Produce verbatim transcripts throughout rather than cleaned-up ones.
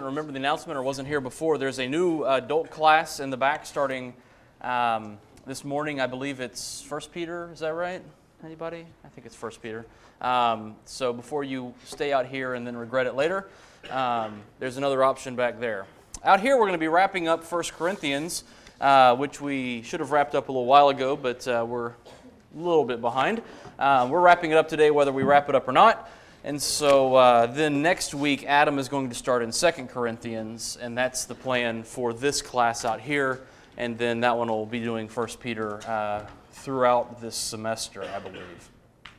remember the announcement or wasn't here before, there's a new adult class in the back starting um, this morning. I believe it's First Peter, is that right? Anybody? I think it's First Peter. Um, so before you stay out here and then regret it later, um, there's another option back there. Out here we're going to be wrapping up First Corinthians, uh, which we should have wrapped up a little while ago, but uh, we're a little bit behind. Uh, we're wrapping it up today whether we wrap it up or not. And so uh, then next week, Adam is going to start in Second Corinthians, and that's the plan for this class out here. And then that one will be doing First Peter uh, throughout this semester, I believe.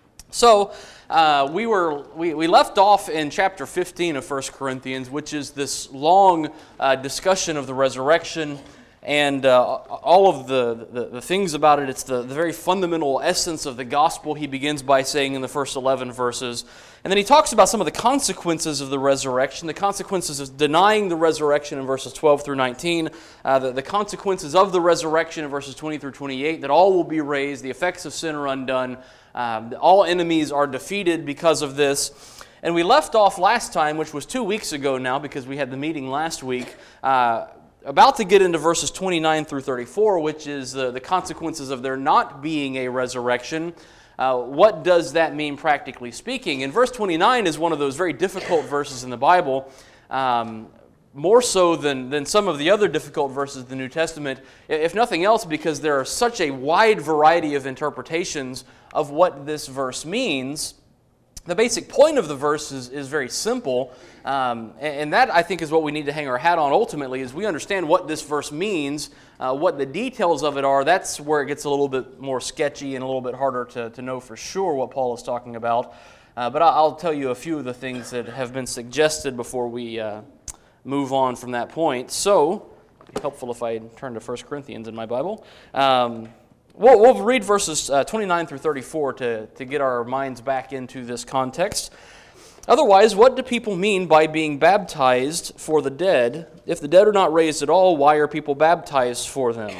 So uh, we were we, we left off in chapter fifteen of First Corinthians, which is this long uh, discussion of the resurrection and uh, all of the, the, the things about it. It's the, the very fundamental essence of the gospel, he begins by saying in the first eleven verses. And then he talks about some of the consequences of the resurrection, the consequences of denying the resurrection in verses twelve through nineteen, uh, the, the consequences of the resurrection in verses twenty through twenty-eight, that all will be raised, the effects of sin are undone, um, all enemies are defeated because of this. And we left off last time, which was two weeks ago now because we had the meeting last week, uh, about to get into verses twenty-nine through thirty-four, which is the, the consequences of there not being a resurrection. Uh, what does that mean practically speaking? And verse twenty-nine is one of those very difficult verses in the Bible, um, more so than, than some of the other difficult verses of the New Testament, if nothing else because there are such a wide variety of interpretations of what this verse means. The basic point of the verse is, is very simple, um, and that I think is what we need to hang our hat on ultimately, is we understand what this verse means, uh, what the details of it are. That's where it gets a little bit more sketchy and a little bit harder to, to know for sure what Paul is talking about. Uh, but I'll tell you a few of the things that have been suggested before we uh, move on from that point. So, it'd be helpful if I turn to First Corinthians in my Bible. Um, We'll, we'll read verses uh, twenty-nine through thirty-four to, to get our minds back into this context. Otherwise, what do people mean by being baptized for the dead? If the dead are not raised at all, why are people baptized for them?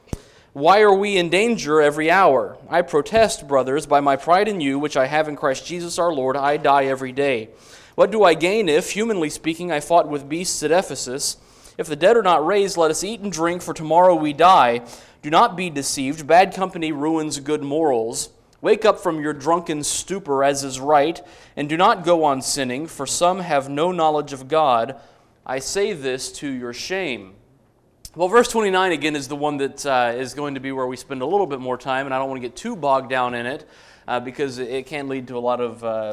Why are we in danger every hour? I protest, brothers, by my pride in you, which I have in Christ Jesus our Lord, I die every day. What do I gain if, humanly speaking, I fought with beasts at Ephesus? If the dead are not raised, let us eat and drink, for tomorrow we die. Do not be deceived. Bad company ruins good morals. Wake up from your drunken stupor, as is right, and do not go on sinning, for some have no knowledge of God. I say this to your shame. Well, verse twenty-nine again is the one that uh, is going to be where we spend a little bit more time, and I don't want to get too bogged down in it, uh, because it can lead to a lot of uh,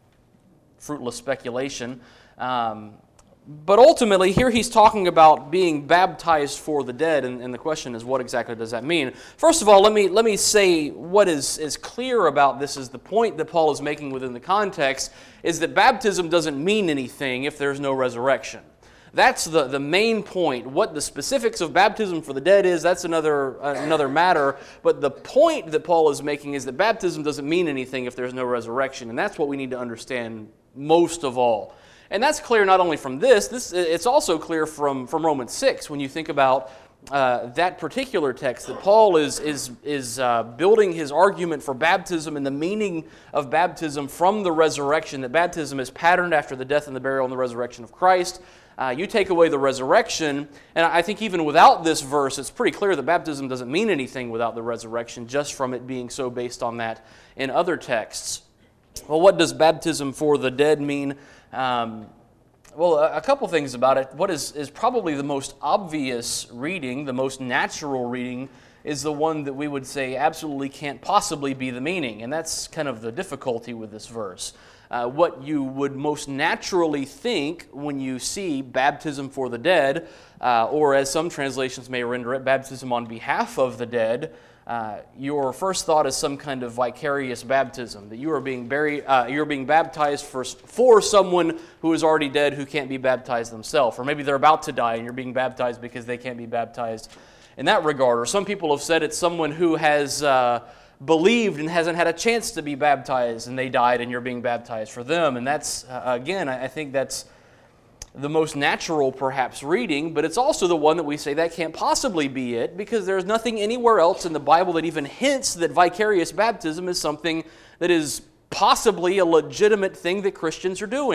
fruitless speculation. Um, But ultimately, here he's talking about being baptized for the dead, and, and the question is, what exactly does that mean? First of all, let me let me say what is, is clear about this is the point that Paul is making within the context, is that baptism doesn't mean anything if there's no resurrection. That's the, the main point. What the specifics of baptism for the dead is, that's another, uh, another matter, but the point that Paul is making is that baptism doesn't mean anything if there's no resurrection, and that's what we need to understand most of all. And that's clear not only from this, this it's also clear from, from Romans six when you think about uh, that particular text that Paul is, is, is uh, building his argument for baptism and the meaning of baptism from the resurrection, that baptism is patterned after the death and the burial and the resurrection of Christ. Uh, you take away the resurrection, and I think even without this verse, it's pretty clear that baptism doesn't mean anything without the resurrection, just from it being so based on that in other texts. Well, what does baptism for the dead mean? Um, well, a, a couple things about it. What is, is probably the most obvious reading, the most natural reading, is the one that we would say absolutely can't possibly be the meaning, and that's kind of the difficulty with this verse. Uh, what you would most naturally think when you see baptism for the dead, uh, or as some translations may render it, baptism on behalf of the dead, Uh, your first thought is some kind of vicarious baptism, that you are being buried, uh, you're being baptized for, for someone who is already dead who can't be baptized themselves, or maybe they're about to die and you're being baptized because they can't be baptized in that regard. Or some people have said it's someone who has uh, believed and hasn't had a chance to be baptized and they died and you're being baptized for them. And that's, uh, again, I think that's the most natural, perhaps, reading, but it's also the one that we say that can't possibly be it, because there's nothing anywhere else in the Bible that even hints that vicarious baptism is something that is possibly a legitimate thing that Christians are doing.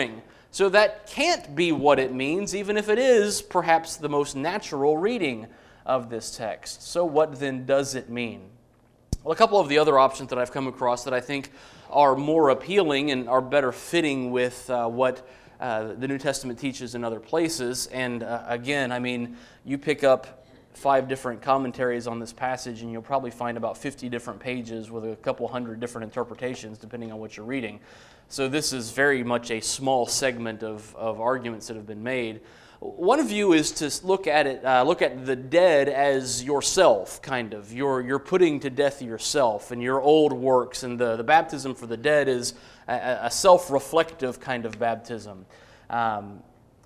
So that can't be what it means, even if it is perhaps the most natural reading of this text. So what then does it mean? Well, a couple of the other options that I've come across that I think are more appealing and are better fitting with uh, what uh, the New Testament teaches in other places. And uh, again, I mean, you pick up five different commentaries on this passage and you'll probably find about fifty different pages with a couple hundred different interpretations depending on what you're reading. So this is very much a small segment of, of arguments that have been made. One view is to look at it, uh, look at the dead as yourself, kind of. You're, you're putting to death yourself and your old works, and the, the baptism for the dead is a, a self-reflective kind of baptism. Um,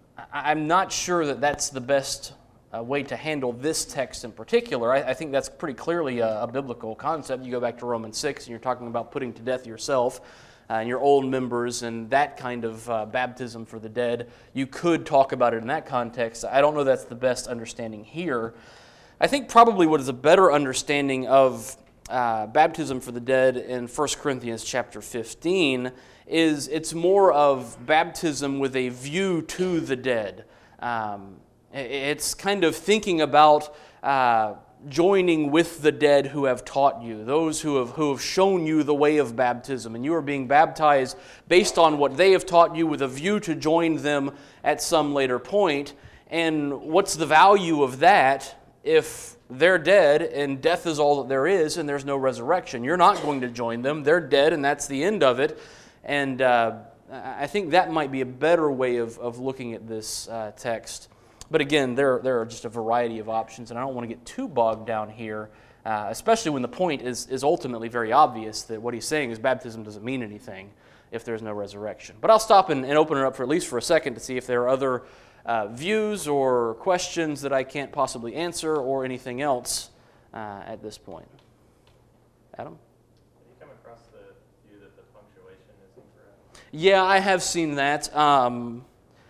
I'm not sure that that's the best uh, way to handle this text in particular. I, I think that's pretty clearly a, a biblical concept. You go back to Romans six and you're talking about putting to death yourself Uh, and your old members and that kind of uh, baptism for the dead. You could talk about it in that context. I don't know that's the best understanding here. I think probably what is a better understanding of uh, baptism for the dead in First Corinthians chapter fifteen is it's more of baptism with a view to the dead. Um, it's kind of thinking about uh, joining with the dead who have taught you, those who have who have shown you the way of baptism, and you are being baptized based on what they have taught you with a view to join them at some later point. And what's the value of that if they're dead and death is all that there is and there's no resurrection? You're not going to join them. They're dead and that's the end of it. And uh, I think that might be a better way of, of looking at this uh, text. But again, there, there are just a variety of options, and I don't want to get too bogged down here, uh, especially when the point is, is ultimately very obvious that what he's saying is baptism doesn't mean anything if there's no resurrection. But I'll stop and, and open it up for at least for a second to see if there are other uh, views or questions that I can't possibly answer or anything else uh, at this point. Adam? Have you come across the view that the punctuation is incorrect? Yeah, I have seen that. Um,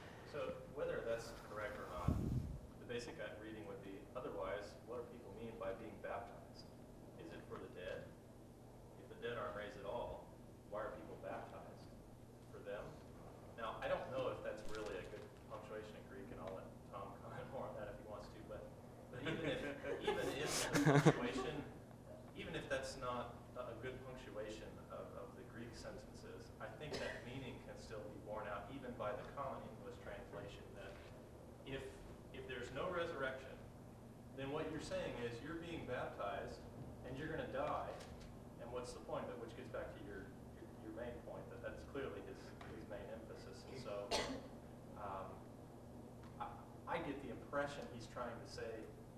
Punctuation, even if that's not a good punctuation of, of the Greek sentences, I think that meaning can still be borne out even by the common English translation, that if if there's no resurrection, then what you're saying is you're being baptized and you're going to die, and what's the point of it? Which gets back to your, your, your main point, that that's clearly his, his main emphasis. And so um, I, I get the impression he's trying to say,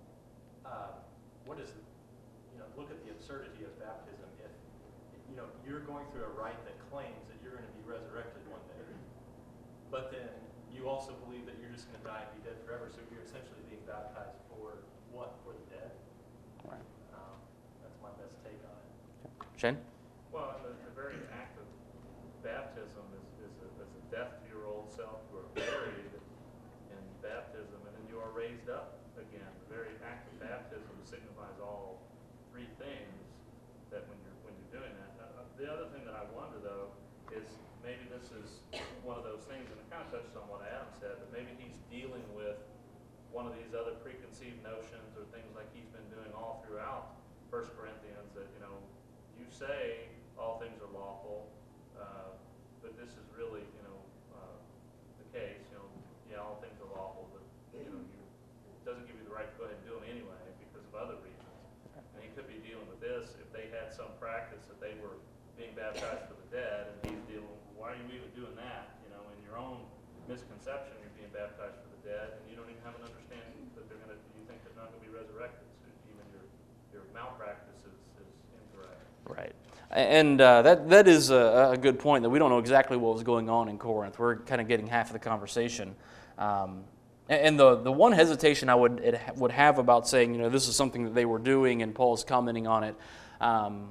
uh, what is, you know, look at the absurdity of baptism. If, you know, you're going through a rite that claims that you're going to be resurrected one day, but then you also believe that you're just going to die and be dead forever, so you're essentially being baptized for what? For the dead? Right. Um, that's my best take on it. Shane? Well, the, the very act of baptism is, is, a, is a death to your old self. You are buried in baptism, and then you are raised up again. The very act of baptism signifies all three things that when you're when you're doing that. Uh, the other thing that I wonder though is maybe this is one of those things, and it kind of touches on what Adam said, that maybe he's dealing with one of these other preconceived notions or things like he's been doing all throughout First Corinthians, that, you know, you say all things are lawful, uh, but this is really, you know, uh, the case. You know, yeah, all things are lawful, but you know, you, it doesn't give you the right to go ahead and do them anyway because of other reasons. And he could be dealing with this if they had some practice that they were being baptized for the dead, and he's dealing, why are you even doing that? You know, in your own misconception, you're being baptized for the dead, and you don't even have an understanding that they're going to, you think they're not going to be resurrected. So even your, your malpractice is, is incorrect. Right. And uh, that that is a, a good point, that we don't know exactly what was going on in Corinth. We're kind of getting half of the conversation. Um, and the, the one hesitation I would it would have about saying, you know, this is something that they were doing and Paul's commenting on it, um,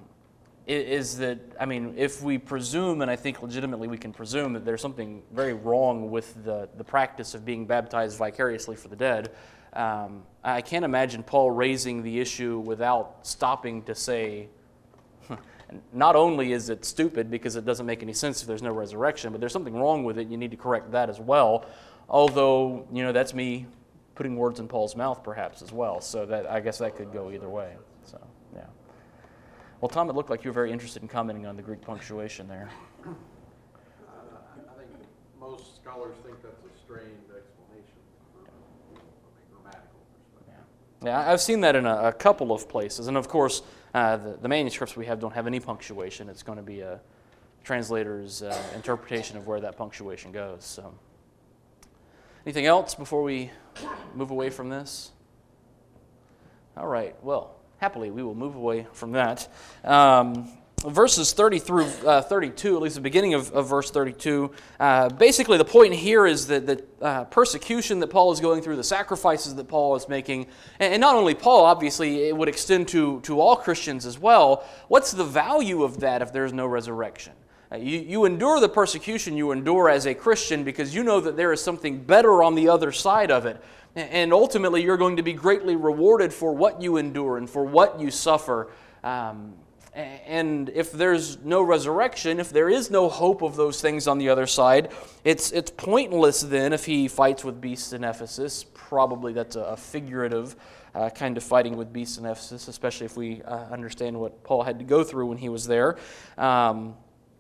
is that, I mean, if we presume, and I think legitimately we can presume, that there's something very wrong with the, the practice of being baptized vicariously for the dead, um, I can't imagine Paul raising the issue without stopping to say, not only is it stupid because it doesn't make any sense if there's no resurrection, but there's something wrong with it. You need to correct that as well. Although, you know, that's me putting words in Paul's mouth perhaps as well. So that I guess that could go either way. So, yeah. Well, Tom, it looked like you were very interested in commenting on the Greek punctuation there. Uh, I think most scholars think that's a strained explanation from a grammatical perspective. Yeah, yeah I've seen that in a, a couple of places. And of course, uh, the, the manuscripts we have don't have any punctuation. It's going to be a translator's uh, interpretation of where that punctuation goes. So, anything else before we move away from this? All right, well, happily we will move away from that. Um, verses thirty through uh, thirty-two, at least the beginning of, of verse thirty-two, uh, basically the point here is that the uh, persecution that Paul is going through, the sacrifices that Paul is making, and, and not only Paul, obviously, it would extend to, to all Christians as well. What's the value of that if there's no resurrection? You, you endure the persecution you endure as a Christian because you know that there is something better on the other side of it. And ultimately, you're going to be greatly rewarded for what you endure and for what you suffer. Um, and if there's no resurrection, if there is no hope of those things on the other side, it's it's pointless then if he fights with beasts in Ephesus. Probably that's a, a figurative uh, kind of fighting with beasts in Ephesus, especially if we uh, understand what Paul had to go through when he was there. Um,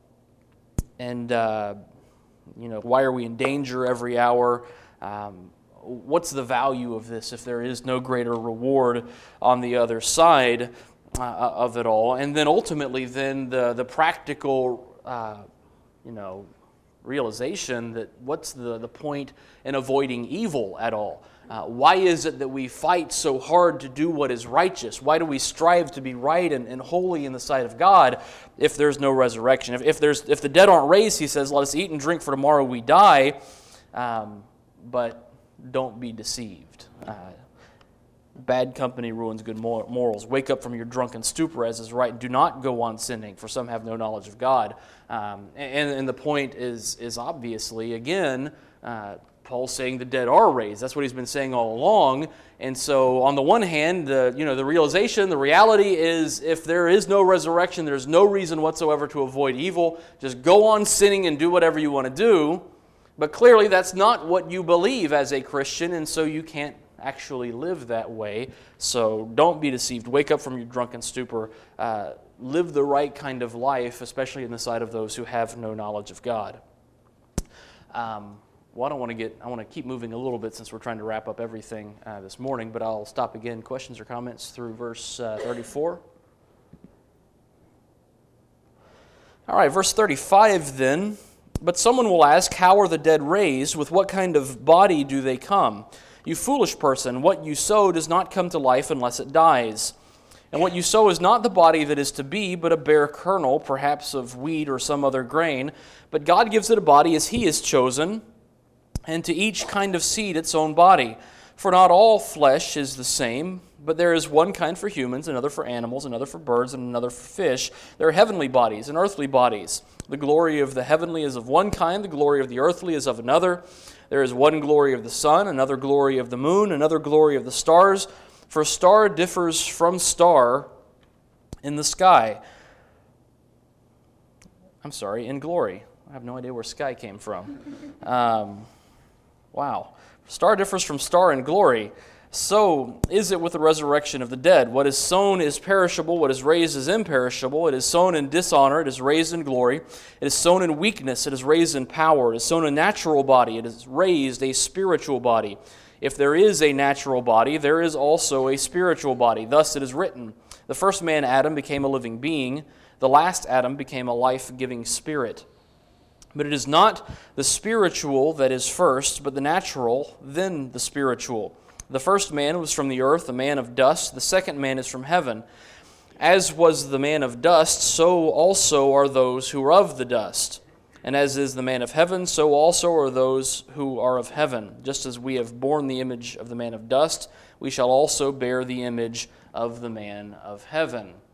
And, uh, you know, why are we in danger every hour? Um, what's the value of this if there is no greater reward on the other side uh, of it all? And then ultimately, then the, the practical, uh, you know, realization that what's the, the point in avoiding evil at all? Uh, why is it that we fight so hard to do what is righteous? Why do we strive to be right and, and holy in the sight of God if there's no resurrection? If, if, there's, if the dead aren't raised, he says, let us eat and drink for tomorrow we die. Um, but don't be deceived. Uh, bad company ruins good morals. Wake up from your drunken stupor as is right. Do not go on sinning, for some have no knowledge of God. Um, and, and the point is, is obviously, again, uh, Paul's saying the dead are raised. That's what he's been saying all along. And so on the one hand, the, you know, the realization, the reality is if there is no resurrection, there's no reason whatsoever to avoid evil. Just go on sinning and do whatever you want to do. But clearly that's not what you believe as a Christian, and so you can't actually live that way. So don't be deceived. Wake up from your drunken stupor. Uh, live the right kind of life, especially in the sight of those who have no knowledge of God. Um, Well, I don't want to get, I want to keep moving a little bit since we're trying to wrap up everything uh, this morning, but I'll stop again. Questions or comments through verse uh, thirty-four? All right, verse thirty-five then. But someone will ask, how are the dead raised? With what kind of body do they come? You foolish person, what you sow does not come to life unless it dies. And what you sow is not the body that is to be, but a bare kernel, perhaps of wheat or some other grain. But God gives it a body as He has chosen, and to each kind of seed its own body. For not all flesh is the same, but there is one kind for humans, another for animals, another for birds, and another for fish. There are heavenly bodies and earthly bodies. The glory of the heavenly is of one kind, the glory of the earthly is of another. There is one glory of the sun, another glory of the moon, another glory of the stars. For star differs from star in the sky. I'm sorry, in glory. I have no idea where sky came from. Um... Wow. Star differs from star in glory. So is it with the resurrection of the dead. What is sown is perishable, what is raised is imperishable. It is sown in dishonor, it is raised in glory. It is sown in weakness, it is raised in power. It is sown a natural body, it is raised a spiritual body. If there is a natural body, there is also a spiritual body. Thus it is written, the first man, Adam, became a living being. The last Adam became a life-giving spirit. But it is not the spiritual that is first, but the natural, then the spiritual. The first man was from the earth, a man of dust. The second man is from heaven. As was the man of dust, so also are those who are of the dust. And as is the man of heaven, so also are those who are of heaven. Just as we have borne the image of the man of dust, we shall also bear the image of the man of heaven.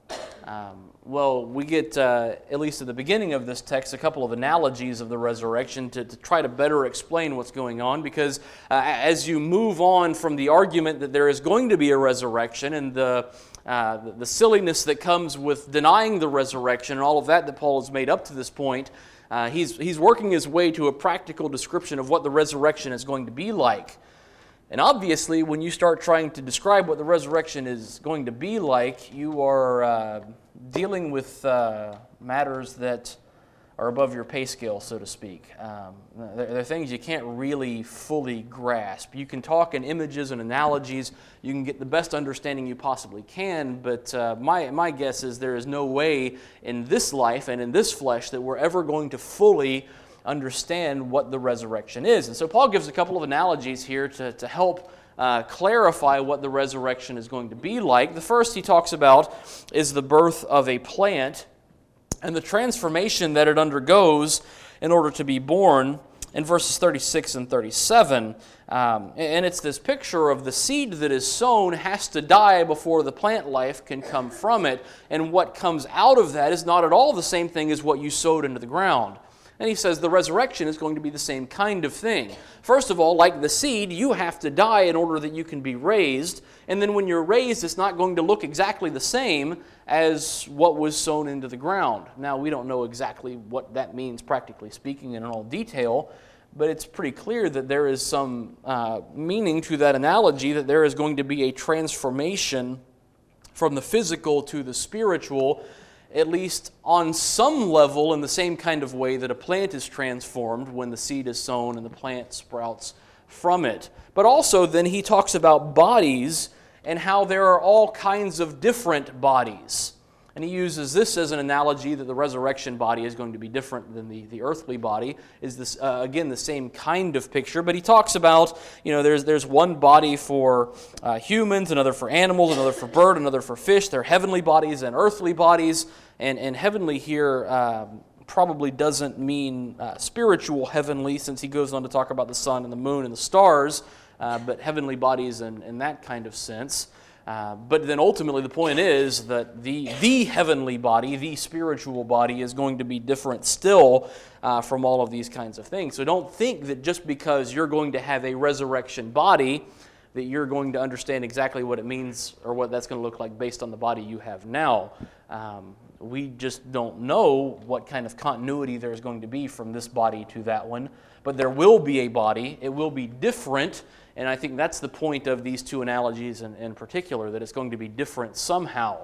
Um, well, we get, uh, at least at the beginning of this text, a couple of analogies of the resurrection to, to try to better explain what's going on, because uh, as you move on from the argument that there is going to be a resurrection and the, uh, the, the silliness that comes with denying the resurrection and all of that that Paul has made up to this point, uh, he's, he's working his way to a practical description of what the resurrection is going to be like. And obviously, when you start trying to describe what the resurrection is going to be like, you are uh, dealing with uh, matters that are above your pay scale, so to speak. Um, they're, they're things you can't really fully grasp. You can talk in images and analogies. You can get the best understanding you possibly can, but uh, my, my guess is there is no way in this life and in this flesh that we're ever going to fully understand what the resurrection is. And so Paul gives a couple of analogies here to, to help uh, clarify what the resurrection is going to be like. The first he talks about is the birth of a plant and the transformation that it undergoes in order to be born in verses thirty-six and thirty-seven. Um, and it's this picture of the seed that is sown has to die before the plant life can come from it. And what comes out of that is not at all the same thing as what you sowed into the ground. And he says the resurrection is going to be the same kind of thing. First of all, like the seed, you have to die in order that you can be raised. And then when you're raised, it's not going to look exactly the same as what was sown into the ground. Now, we don't know exactly what that means, practically speaking, in all detail, but it's pretty clear that there is some uh, meaning to that analogy, that there is going to be a transformation from the physical to the spiritual, at least on some level, in the same kind of way that a plant is transformed when the seed is sown and the plant sprouts from it. But also then he talks about bodies and how there are all kinds of different bodies. And he uses this as an analogy that the resurrection body is going to be different than the, the earthly body. Is this, uh, again, the same kind of picture. But he talks about, you know, there's, there's one body for uh, humans, another for animals, another for bird, another for fish. There are heavenly bodies and earthly bodies. And, and heavenly here um, probably doesn't mean uh, spiritual heavenly, since he goes on to talk about the sun and the moon and the stars, uh, but heavenly bodies in, in that kind of sense. Uh, but then ultimately the point is that the, the heavenly body, the spiritual body, is going to be different still uh, from all of these kinds of things. So don't think that just because you're going to have a resurrection body that you're going to understand exactly what it means or what that's going to look like based on the body you have now. Um, we just don't know what kind of continuity there's going to be from this body to that one. But there will be a body. It will be different. And I think that's the point of these two analogies in, in particular, that it's going to be different somehow.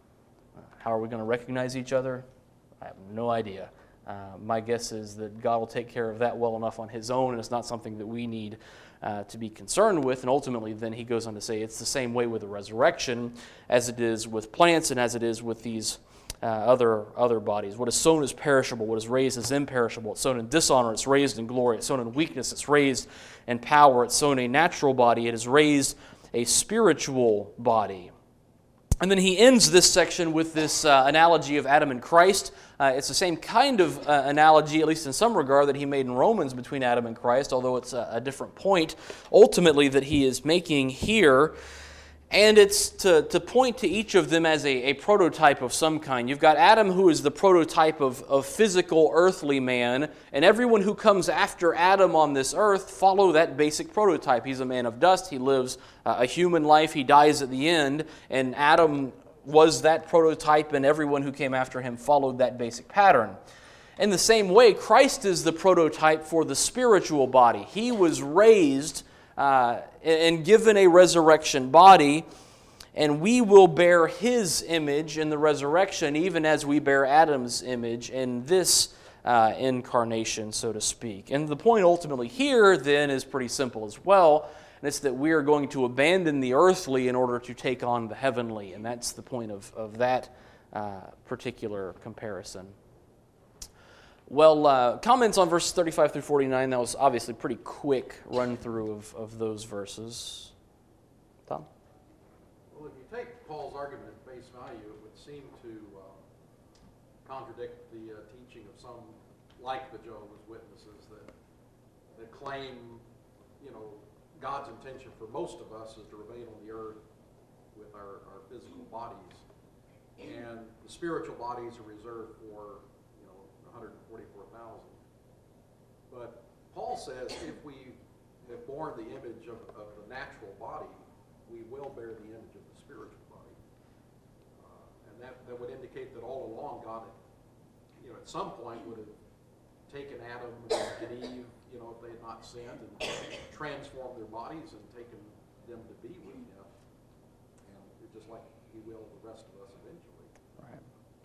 How are we going to recognize each other? I have no idea. Uh, my guess is that God will take care of that well enough on His own, and it's not something that we need uh, to be concerned with. And ultimately, then he goes on to say it's the same way with the resurrection as it is with plants and as it is with these uh, other, other bodies. What is sown is perishable. What is raised is imperishable. It's sown in dishonor. It's raised in glory. It's sown in weakness. It's raised in power. It's sown a natural body. It is raised a spiritual body. And then he ends this section with this uh, analogy of Adam and Christ. Uh, it's the same kind of uh, analogy, at least in some regard, that he made in Romans between Adam and Christ, although it's a, a different point ultimately that he is making here. And it's to, to point to each of them as a, a prototype of some kind. You've got Adam, who is the prototype of, of physical earthly man, and everyone who comes after Adam on this earth follow that basic prototype. He's a man of dust. He lives uh, a human life. He dies at the end, and Adam was that prototype, and everyone who came after him followed that basic pattern. In the same way, Christ is the prototype for the spiritual body. He was raised Uh, and given a resurrection body, and we will bear His image in the resurrection, even as we bear Adam's image in this uh, incarnation, so to speak. And the point ultimately here, then, is pretty simple as well, and it's that we are going to abandon the earthly in order to take on the heavenly, and that's the point of, of that uh, particular comparison. Well, uh, comments on verses thirty-five through forty-nine. That was obviously a pretty quick run-through of, of those verses. Tom? Well, if you take Paul's argument at face value, it would seem to uh, contradict the uh, teaching of some, like the Jehovah's Witnesses, that, that claim, you know, God's intention for most of us is to remain on the earth with our, our physical bodies and the spiritual bodies are reserved for, you know, one hundred forty-four thousand. But Paul says if we have borne the image of, of the natural body, we will bear the image of the spiritual body. Uh, and that, that would indicate that all along God, you know, at some point would have taken Adam and Eve, you know, if they had not sinned, and transformed their bodies and taken them to be with him. And just like he will the rest of us eventually. Right.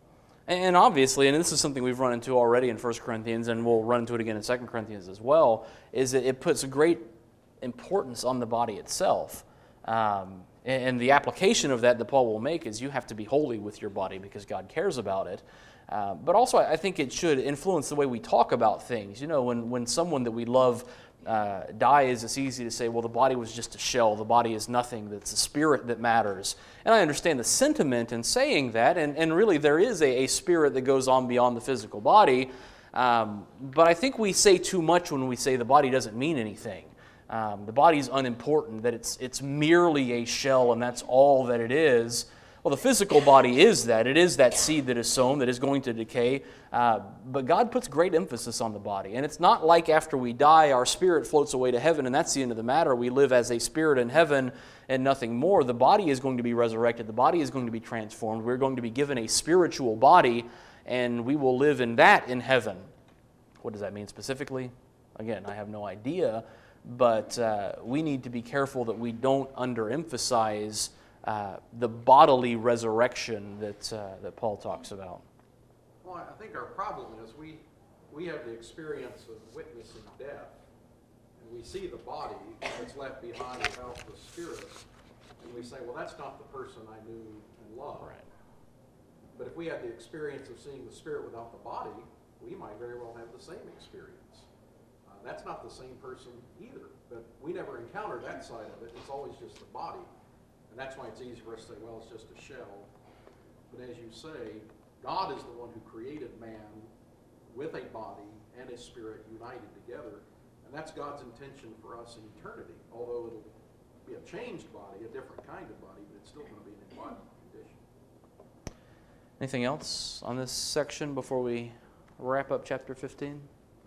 And obviously, and this is something we've run into already in First Corinthians, and we'll run into it again in Second Corinthians as well, is that it puts great importance on the body itself. Um, and the application of that that Paul will make is you have to be holy with your body because God cares about it. Uh, but also, I think it should influence the way we talk about things. You know, when, when someone that we love uh, dies, it's easy to say, well, the body was just a shell. The body is nothing. It's the spirit that matters. And I understand the sentiment in saying that, and, and really there is a, a spirit that goes on beyond the physical body. Um, but I think we say too much when we say the body doesn't mean anything. Um, the body's unimportant, that it's, it's merely a shell and that's all that it is. Well, the physical body is that. It is that seed that is sown that is going to decay. Uh, but God puts great emphasis on the body. And it's not like after we die, our spirit floats away to heaven and that's the end of the matter. We live as a spirit in heaven and nothing more. The body is going to be resurrected. The body is going to be transformed. We're going to be given a spiritual body and we will live in that in heaven. What does that mean specifically? Again, I have no idea. But uh, we need to be careful that we don't underemphasize Uh, the bodily resurrection that uh, that Paul talks about. Well, I think our problem is we we have the experience of witnessing death, and we see the body that's left behind without the spirit, and we say, well, that's not the person I knew and loved. Right. But if we had the experience of seeing the spirit without the body, we might very well have the same experience. Uh, that's not the same person either, but we never encounter that side of it. It's always just the body. And that's why it's easy for us to say, well, it's just a shell. But as you say, God is the one who created man with a body and a spirit united together. And that's God's intention for us in eternity. Although it'll be a changed body, a different kind of body, but it's still going to be an embodied condition. Anything else on this section before we wrap up chapter fifteen?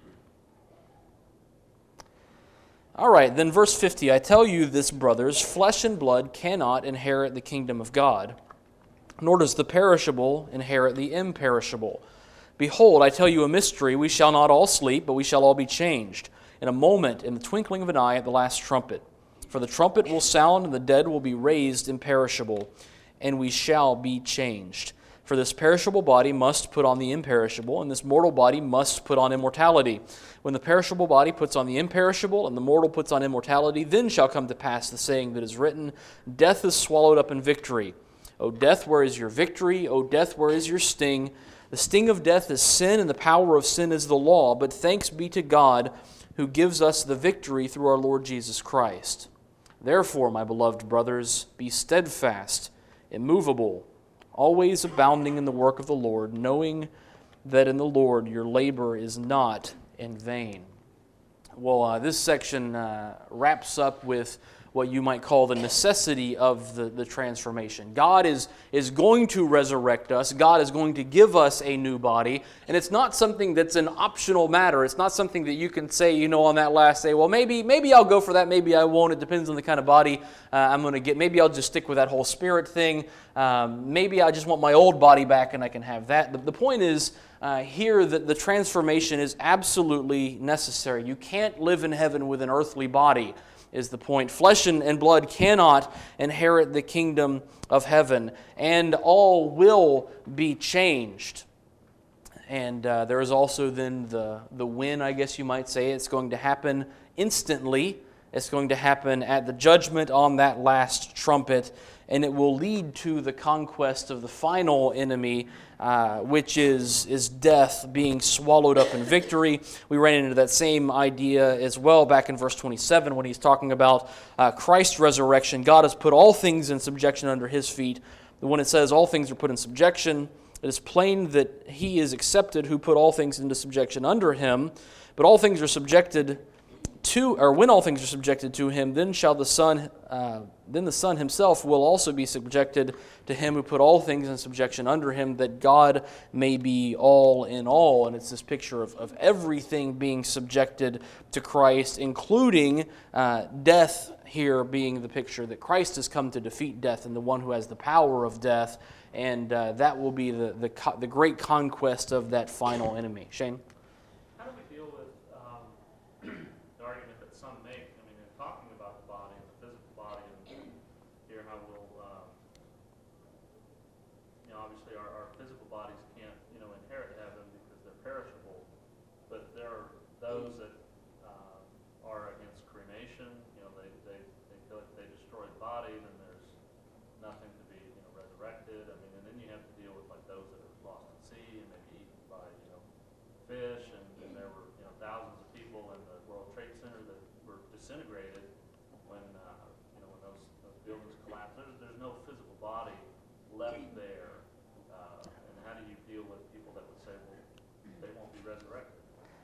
All right, then verse fifty, I tell you this, brothers, flesh and blood cannot inherit the kingdom of God, nor does the perishable inherit the imperishable. Behold, I tell you a mystery, we shall not all sleep, but we shall all be changed. In a moment, in the twinkling of an eye, at the last trumpet. For the trumpet will sound, and the dead will be raised imperishable, and we shall be changed. For this perishable body must put on the imperishable, and this mortal body must put on immortality. When the perishable body puts on the imperishable, and the mortal puts on immortality, then shall come to pass the saying that is written, Death is swallowed up in victory. O death, where is your victory? O death, where is your sting? The sting of death is sin, and the power of sin is the law. But thanks be to God, who gives us the victory through our Lord Jesus Christ. Therefore, my beloved brothers, be steadfast, immovable, always abounding in the work of the Lord, knowing that in the Lord your labor is not in vain. Well, uh, this section uh, wraps up with what you might call the necessity of the, the transformation. God is, is going to resurrect us. God is going to give us a new body. And it's not something that's an optional matter. It's not something that you can say, you know, on that last day, well, maybe maybe I'll go for that, maybe I won't. It depends on the kind of body uh, I'm going to get. Maybe I'll just stick with that whole spirit thing. Um, maybe I just want my old body back and I can have that. The, the point is uh, here that the transformation is absolutely necessary. You can't live in heaven with an earthly body, is the point. Flesh and, and blood cannot inherit the kingdom of heaven, and all will be changed. And uh, there is also then the, the when, I guess you might say. It's going to happen instantly. It's going to happen at the judgment on that last trumpet, and it will lead to the conquest of the final enemy, uh, which is, is death being swallowed up in victory. We ran into that same idea as well back in verse twenty-seven when he's talking about uh, Christ's resurrection. God has put all things in subjection under His feet. When it says all things are put in subjection, it is plain that He is accepted who put all things into subjection under Him, but all things are subjected to, or when all things are subjected to him, then shall the Son, uh, then the Son himself will also be subjected to him who put all things in subjection under him, that God may be all in all. And it's this picture of, of everything being subjected to Christ, including uh, death here being the picture that Christ has come to defeat death and the one who has the power of death, and uh, that will be the, the, co- the great conquest of that final enemy. Shane? How do we deal with um, the argument that some make? I mean, in talking about the body and the physical body, and here how we'll, um, you know, obviously our, our physical bodies can't, you know, inherit heaven because they're perishable. But there are those that uh, are against cremation. You know, they, they, they feel like if they destroy the body, then there's nothing to be, you know, resurrected. I mean, and then you have to deal with like those that are lost at sea and maybe eaten by, you know, fish, and, and there were, you know, thousands of people in the World Trade Center that were disintegrated when, uh, you know, when those, those buildings collapsed. There's, there's no physical body left there. Uh, and how do you deal with people that would say, well, they won't be resurrected?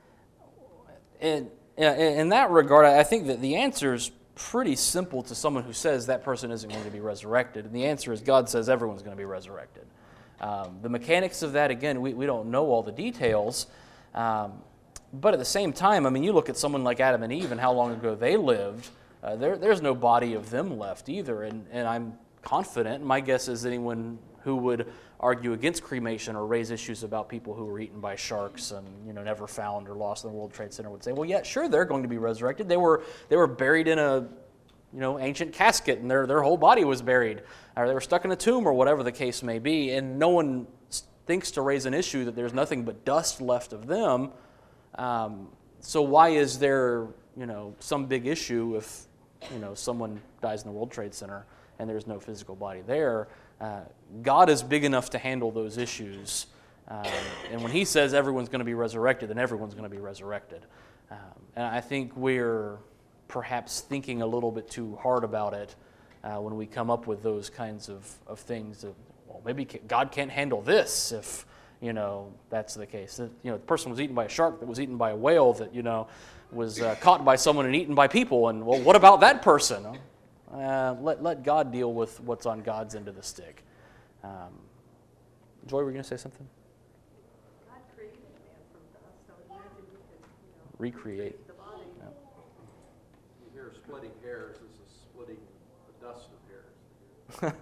In, in that regard, I think that the answer is pretty simple to someone who says that person isn't going to be resurrected. And the answer is God says everyone's going to be resurrected. Um, the mechanics of that, again, we, we don't know all the details. Um, but at the same time, I mean, you look at someone like Adam and Eve and how long ago they lived. Uh, there, there's no body of them left either. And, and I'm confident, my guess is anyone who would argue against cremation or raise issues about people who were eaten by sharks and, you know, never found or lost in the World Trade Center would say, well, yeah, sure, they're going to be resurrected. They were they were buried in a, you know, ancient casket, and their their whole body was buried, or they were stuck in a tomb, or whatever the case may be. And no one thinks to raise an issue that there's nothing but dust left of them. Um, so why is there, you know, some big issue if, you know, someone dies in the World Trade Center and there's no physical body there? Uh, God is big enough to handle those issues. Um, and when he says everyone's going to be resurrected, then everyone's going to be resurrected. Um, and I think we're perhaps thinking a little bit too hard about it uh, when we come up with those kinds of, of things. Of, well, maybe God can't handle this if, you know, that's the case. That, you know, the person was eaten by a shark that was eaten by a whale that, you know, was uh, caught by someone and eaten by people. And, well, what about that person? Uh, let, let God deal with what's on God's end of the stick. Um, Joy, were you going to say something? God created man from dust, so imagine you could, you know, Recreate. the body. Yeah. You hear splitting hairs, this is splitting the dust of hairs.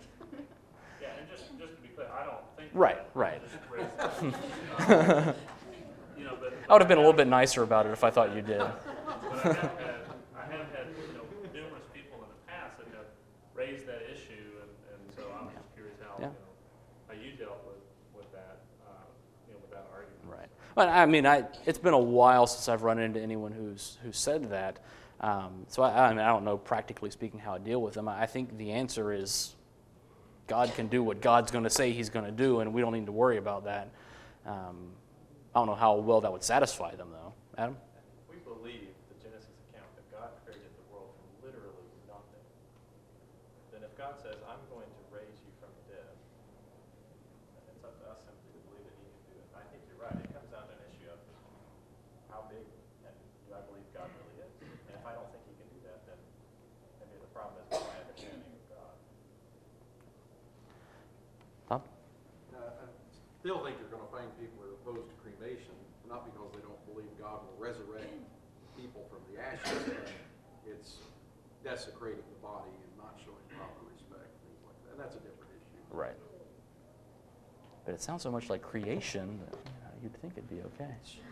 Yeah, and just, just to be clear, I don't think Right, that. right. Just raise that. Um, you know, but, I would have been a little bit nicer about it if I thought you did. But I have had, I have had, you know, numerous people in the past that have raised that issue, and, and so I'm just curious how, Yeah. you know, how you dealt with, with that, uh, you know, with that argument. Right. Well, I mean, I, it's been a while since I've run into anyone who's who said that. Um, so I, I mean, I don't know, practically speaking, how I deal with them. I think the answer is God can do what God's going to say He's going to do, and we don't need to worry about that. Um, I don't know how well that would satisfy them, though. Adam? We believe the Genesis account that God created the world from literally nothing. Then if God says, I'm going to raise you from the dead, then it's up to us simply to believe that He can do it. I think you're right. It comes down to an issue of how big and do I believe God really is. And if I don't think He can do that, then maybe the problem is my understanding of God. Tom? Uh, I still think you're going to find people who are opposed to cremation, not because they don't believe God will resurrect people from the ashes, but it's desecrating the body and not showing proper respect, things like that. And that's a different issue. Right. But it sounds so much like creation that, you know, you'd think it'd be okay.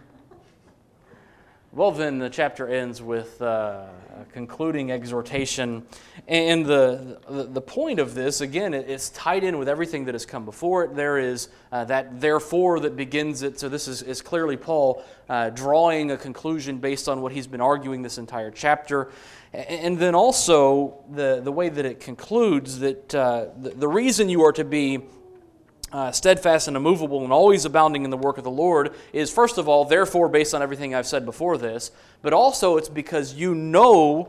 Well, then the chapter ends with uh, a concluding exhortation. And the, the the point of this, again, it's tied in with everything that has come before it. There is uh, that therefore that begins it. So this is, is clearly Paul uh, drawing a conclusion based on what he's been arguing this entire chapter. And then also the, the way that it concludes, that uh, the, the reason you are to be Uh, steadfast and immovable and always abounding in the work of the Lord is, first of all, therefore, based on everything I've said before this, but also it's because you know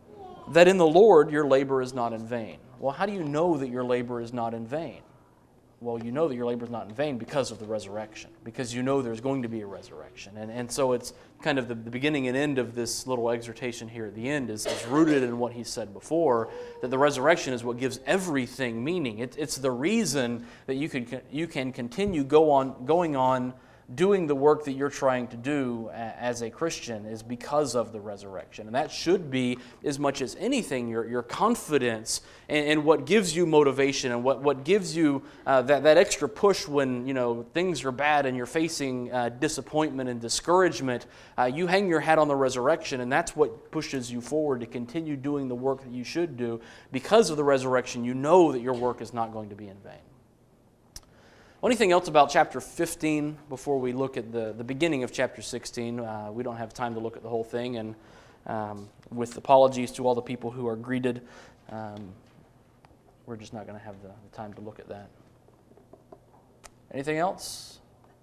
that in the Lord your labor is not in vain. Well, how do you know that your labor is not in vain? Well, you know that your labor is not in vain because of the resurrection, because you know there's going to be a resurrection. And, and so it's kind of the, the beginning and end of this little exhortation here at the end is, is rooted in what he said before, that the resurrection is what gives everything meaning. It, it's the reason that you can, you can continue go on, going on doing the work that you're trying to do as a Christian is because of the resurrection. And that should be, as much as anything, your, your confidence and, and what gives you motivation and what, what gives you uh, that, that extra push when, you know, things are bad and you're facing uh, disappointment and discouragement. Uh, you hang your hat on the resurrection, and that's what pushes you forward to continue doing the work that you should do. Because of the resurrection, you know that your work is not going to be in vain. Anything else about chapter fifteen before we look at the, the beginning of chapter sixteen? Uh, we don't have time to look at the whole thing, and um, with apologies to all the people who are greeted, um, we're just not going to have the, the time to look at that. Anything else?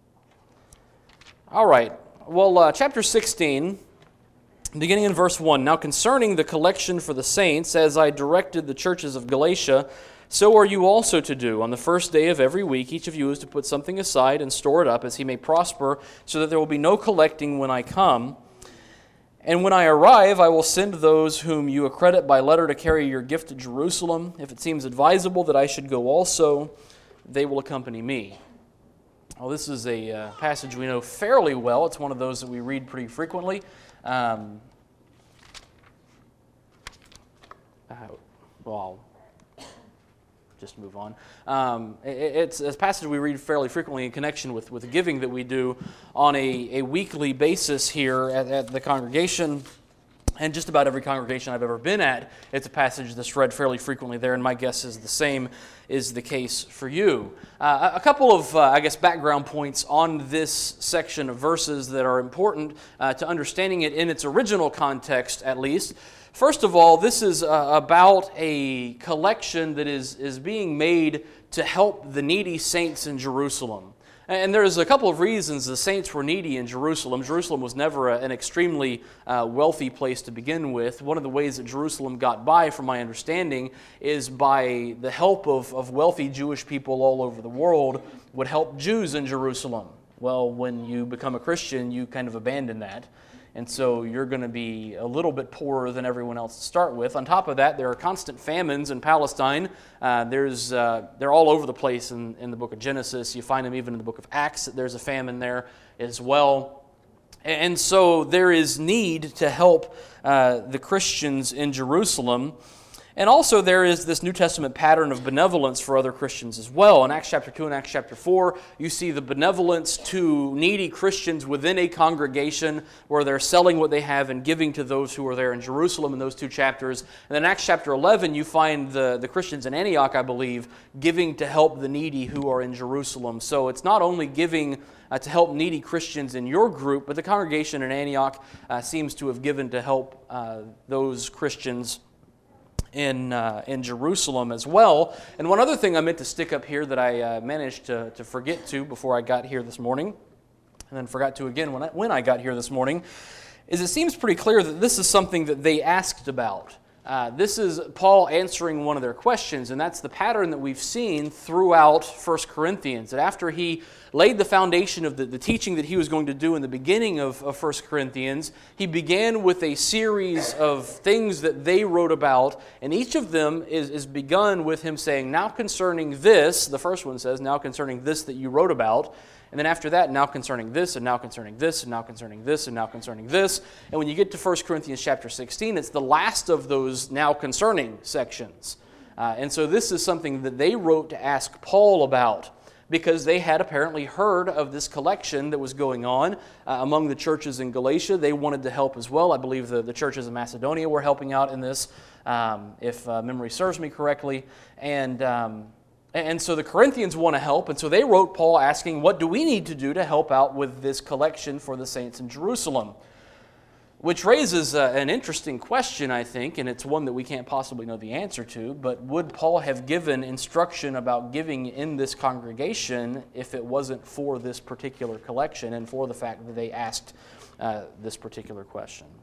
All right. Well, uh, chapter sixteen, beginning in verse one. Now concerning the collection for the saints, as I directed the churches of Galatia, so are you also to do. On the first day of every week, each of you is to put something aside and store it up, as he may prosper, so that there will be no collecting when I come. And when I arrive, I will send those whom you accredit by letter to carry your gift to Jerusalem. If it seems advisable that I should go also, they will accompany me. Well, this is a uh, passage we know fairly well. It's one of those that we read pretty frequently. Um, uh, well, just move on. Um, it, it's a passage we read fairly frequently in connection with, with the giving that we do on a, a weekly basis here at, at the congregation. And just about every congregation I've ever been at, it's a passage that's read fairly frequently there, and my guess is the same is the case for you. Uh, a couple of, uh, I guess, background points on this section of verses that are important uh, to understanding it in its original context, at least. First of all, this is uh, about a collection that is, is being made to help the needy saints in Jerusalem. And there's a couple of reasons the saints were needy in Jerusalem. Jerusalem was never a, an extremely uh, wealthy place to begin with. One of the ways that Jerusalem got by, from my understanding, is by the help of, of wealthy Jewish people all over the world would help Jews in Jerusalem. Well, when you become a Christian, you kind of abandon that. And so you're going to be a little bit poorer than everyone else to start with. On top of that, there are constant famines in Palestine. Uh, there's, uh, they're all over the place in, in the book of Genesis. You find them even in the book of Acts. There's a famine there as well. And so there is need to help uh, the Christians in Jerusalem. And also there is this New Testament pattern of benevolence for other Christians as well. In Acts chapter two and Acts chapter four, you see the benevolence to needy Christians within a congregation where they're selling what they have and giving to those who are there in Jerusalem in those two chapters. And then in Acts chapter eleven, you find the, the Christians in Antioch, I believe, giving to help the needy who are in Jerusalem. So it's not only giving uh, to help needy Christians in your group, but the congregation in Antioch uh, seems to have given to help uh, those Christians in uh, in Jerusalem as well. And one other thing I meant to stick up here that I uh, managed to, to forget to before I got here this morning, and then forgot to again when I, when I got here this morning, is it seems pretty clear that this is something that they asked about. Uh, this is Paul answering one of their questions, and that's the pattern that we've seen throughout First Corinthians. That after he laid the foundation of the, the teaching that he was going to do in the beginning of, of First Corinthians, he began with a series of things that they wrote about, and each of them is, is begun with him saying, now concerning this, the first one says, now concerning this that you wrote about, and then after that, now concerning this, and now concerning this, and now concerning this, and now concerning this. And when you get to First Corinthians chapter sixteen, it's the last of those now concerning sections. Uh, and so this is something that they wrote to ask Paul about, because they had apparently heard of this collection that was going on uh, among the churches in Galatia. They wanted to help as well. I believe the, the churches in Macedonia were helping out in this, um, if uh, memory serves me correctly. And... Um, And so the Corinthians want to help, and so they wrote Paul asking, what do we need to do to help out with this collection for the saints in Jerusalem? Which raises uh, an interesting question, I think, and it's one that we can't possibly know the answer to, but would Paul have given instruction about giving in this congregation if it wasn't for this particular collection and for the fact that they asked uh, this particular question?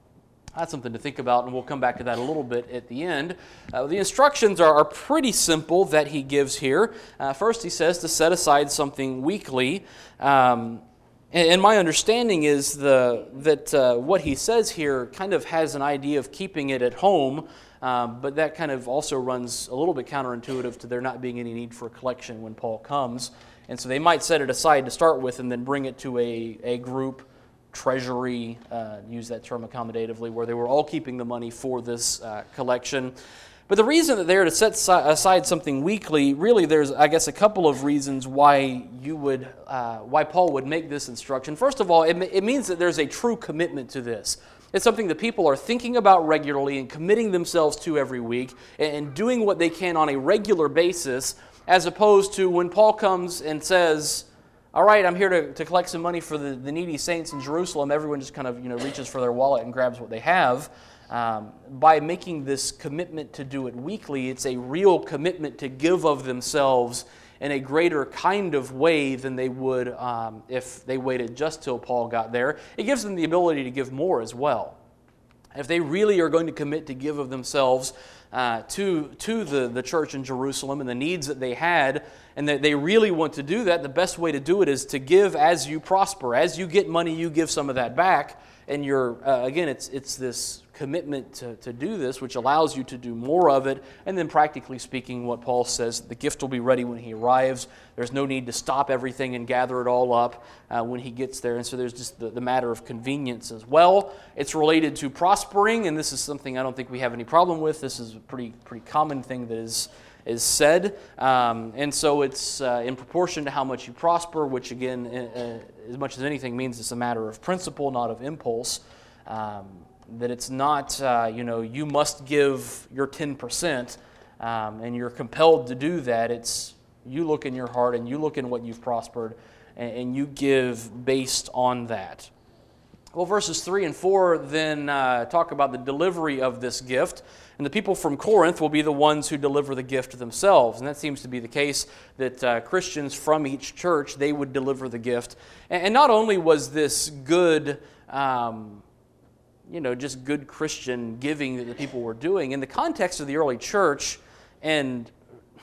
That's something to think about, and we'll come back to that a little bit at the end. Uh, the instructions are, are pretty simple that he gives here. Uh, first, he says to set aside something weekly. Um, and, and my understanding is the, that uh, what he says here kind of has an idea of keeping it at home, um, but that kind of also runs a little bit counterintuitive to there not being any need for a collection when Paul comes. And so they might set it aside to start with and then bring it to a, a group treasury, uh, use that term accommodatively, where they were all keeping the money for this uh, collection. But the reason that they're to set aside something weekly, really there's, I guess, a couple of reasons why you would, uh, why Paul would make this instruction. First of all, it, it means that there's a true commitment to this. It's something that people are thinking about regularly and committing themselves to every week and doing what they can on a regular basis, as opposed to when Paul comes and says, all right, I'm here to, to collect some money for the, the needy saints in Jerusalem. Everyone just kind of, you know, reaches for their wallet and grabs what they have. Um, by making this commitment to do it weekly, it's a real commitment to give of themselves in a greater kind of way than they would um, if they waited just till Paul got there. It gives them the ability to give more as well. If they really are going to commit to give of themselves uh, to, to the, the church in Jerusalem and the needs that they had, and that they really want to do that, the best way to do it is to give as you prosper. As you get money, you give some of that back. And you're, uh, again, it's it's this commitment to, to do this, which allows you to do more of it. And then practically speaking, what Paul says, the gift will be ready when he arrives. There's no need to stop everything and gather it all up uh, when he gets there. And so there's just the, the matter of convenience as well. It's related to prospering, and this is something I don't think we have any problem with. This is a pretty pretty common thing that is is said. Um, and so it's uh, in proportion to how much you prosper, which again, uh, as much as anything, means it's a matter of principle, not of impulse. Um, that it's not, uh, you know, you must give your ten percent um, and you're compelled to do that. It's you look in your heart and you look in what you've prospered and, and you give based on that. Well, verses three and four then uh, talk about the delivery of this gift. And the people from Corinth will be the ones who deliver the gift themselves. And that seems to be the case, that uh, Christians from each church, they would deliver the gift. And, and not only was this good, um, you know, just good Christian giving that the people were doing, in the context of the early church, and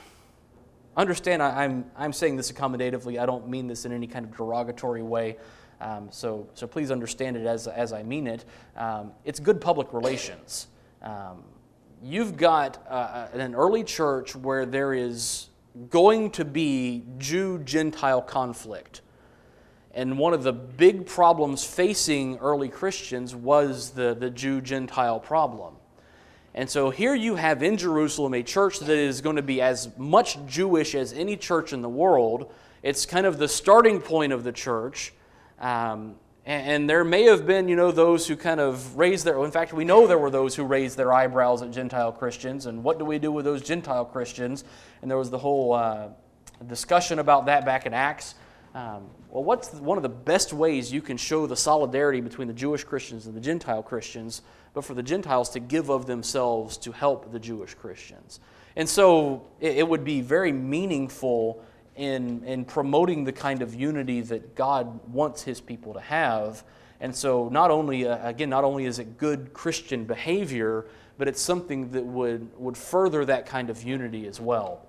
understand I, I'm, I'm saying this accommodatively, I don't mean this in any kind of derogatory way, um, so, so please understand it as, as I mean it. Um, it's good public relations. Um, You've got uh, an early church where there is going to be Jew-Gentile conflict. And one of the big problems facing early Christians was the, the Jew-Gentile problem. And so here you have in Jerusalem a church that is going to be as much Jewish as any church in the world. It's kind of the starting point of the church. Um, And there may have been, you know, those who kind of raised their, in fact, we know there were those who raised their eyebrows at Gentile Christians, and what do we do with those Gentile Christians? And there was the whole uh, discussion about that back in Acts. Um, well, what's one of the best ways you can show the solidarity between the Jewish Christians and the Gentile Christians, but for the Gentiles to give of themselves to help the Jewish Christians? And so it, it would be very meaningful In, in promoting the kind of unity that God wants His people to have. And so not only, uh, again, not only is it good Christian behavior, but it's something that would, would further that kind of unity as well.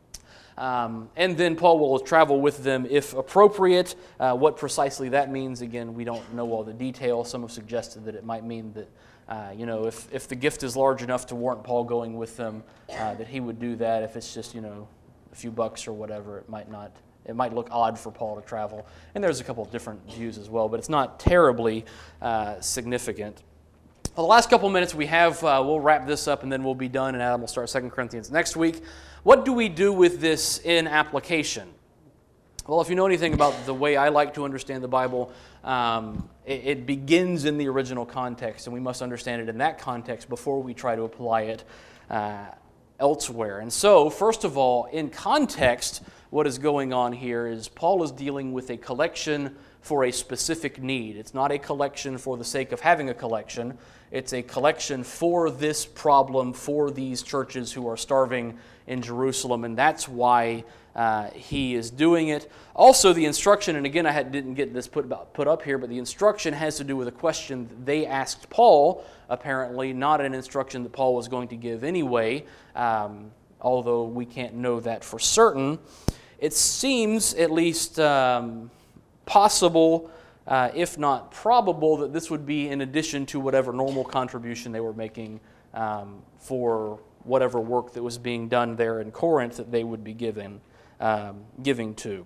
Um, and then Paul will travel with them if appropriate. Uh, what precisely that means, again, we don't know all the details. Some have suggested that it might mean that, uh, you know, if, if the gift is large enough to warrant Paul going with them, uh, that he would do that. If it's just, you know, a few bucks or whatever, it might not, it might look odd for Paul to travel. And there's a couple of different views as well, but it's not terribly uh, significant. Well, the last couple of minutes we have, uh, we'll wrap this up and then we'll be done, and Adam will start Second Corinthians next week. What do we do with this in application? Well, if you know anything about the way I like to understand the Bible, um, it, it begins in the original context, and we must understand it in that context before we try to apply it uh, elsewhere. And so, first of all, in context, what is going on here is Paul is dealing with a collection for a specific need. It's not a collection for the sake of having a collection. It's a collection for this problem, for these churches who are starving in Jerusalem, and that's why uh, he is doing it. Also, the instruction, and again, I had, didn't get this put, about, put up here, but the instruction has to do with a question that they asked Paul, apparently, not an instruction that Paul was going to give anyway, um, although we can't know that for certain. It seems, at least um, possible, Uh, if not probable, that this would be in addition to whatever normal contribution they were making um, for whatever work that was being done there in Corinth that they would be giving, um, giving to.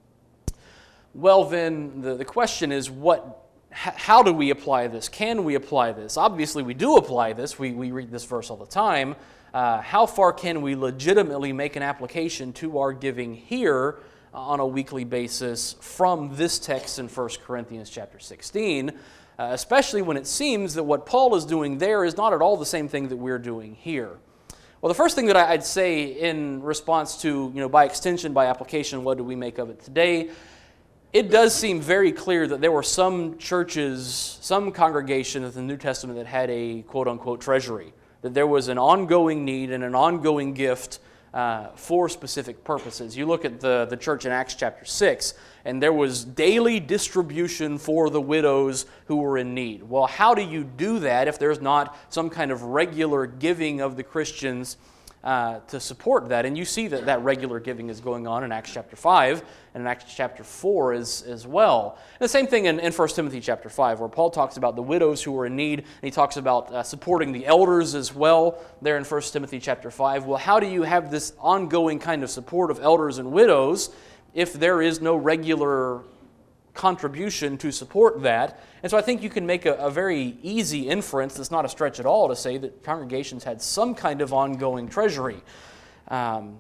Well, then, the, the question is, what? H- how do we apply this? Can we apply this? Obviously, we do apply this. We, we read this verse all the time. Uh, how far can we legitimately make an application to our giving here on a weekly basis from this text in First Corinthians chapter sixteen, uh, especially when it seems that what Paul is doing there is not at all the same thing that we're doing here. Well, the first thing that I'd say in response to, you know, by extension, by application, what do we make of it today? It does seem very clear that there were some churches, some congregations in the New Testament that had a quote-unquote treasury, that there was an ongoing need and an ongoing gift Uh, for specific purposes. You look at the, the church in Acts chapter six, and there was daily distribution for the widows who were in need. Well, how do you do that if there's not some kind of regular giving of the Christians uh, to support that? And you see that that regular giving is going on in Acts chapter five and in Acts chapter four as, as well. And the same thing in, in First Timothy chapter five, where Paul talks about the widows who were in need, and he talks about uh, supporting the elders as well there in First Timothy chapter five. Well, how do you have this ongoing kind of support of elders and widows if there is no regular contribution to support that? And so I think you can make a, a very easy inference, that's not a stretch at all, to say that congregations had some kind of ongoing treasury. Um,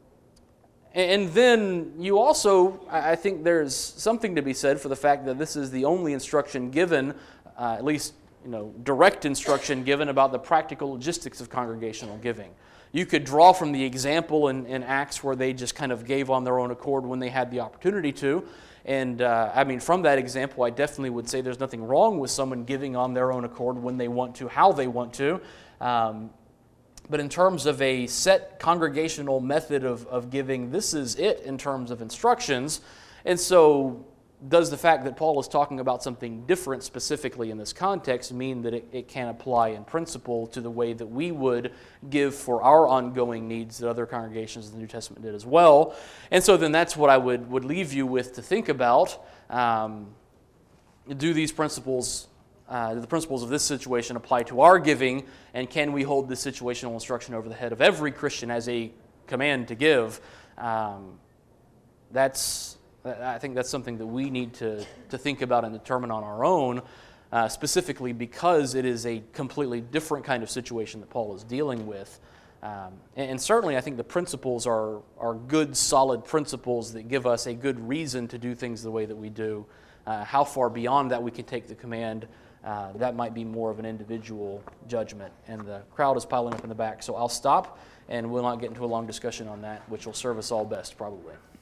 and then you also, I think there's something to be said for the fact that this is the only instruction given, uh, at least you know, direct instruction given about the practical logistics of congregational giving. You could draw from the example in, in Acts where they just kind of gave on their own accord when they had the opportunity to. And uh, I mean, from that example, I definitely would say there's nothing wrong with someone giving on their own accord when they want to, how they want to. Um, but in terms of a set congregational method of, of giving, this is it in terms of instructions. And so does the fact that Paul is talking about something different specifically in this context mean that it, it can apply in principle to the way that we would give for our ongoing needs that other congregations in the New Testament did as well? And so then that's what I would, would leave you with to think about. Um, do these principles, uh, do the principles of this situation apply to our giving, and can we hold this situational instruction over the head of every Christian as a command to give? Um, that's... I think that's something that we need to, to think about and determine on our own, uh, specifically because it is a completely different kind of situation that Paul is dealing with. Um, and, and certainly I think the principles are, are good, solid principles that give us a good reason to do things the way that we do. Uh, how far beyond that we can take the command, uh, that might be more of an individual judgment. And the crowd is piling up in the back, so I'll stop, and we'll not get into a long discussion on that, which will serve us all best probably.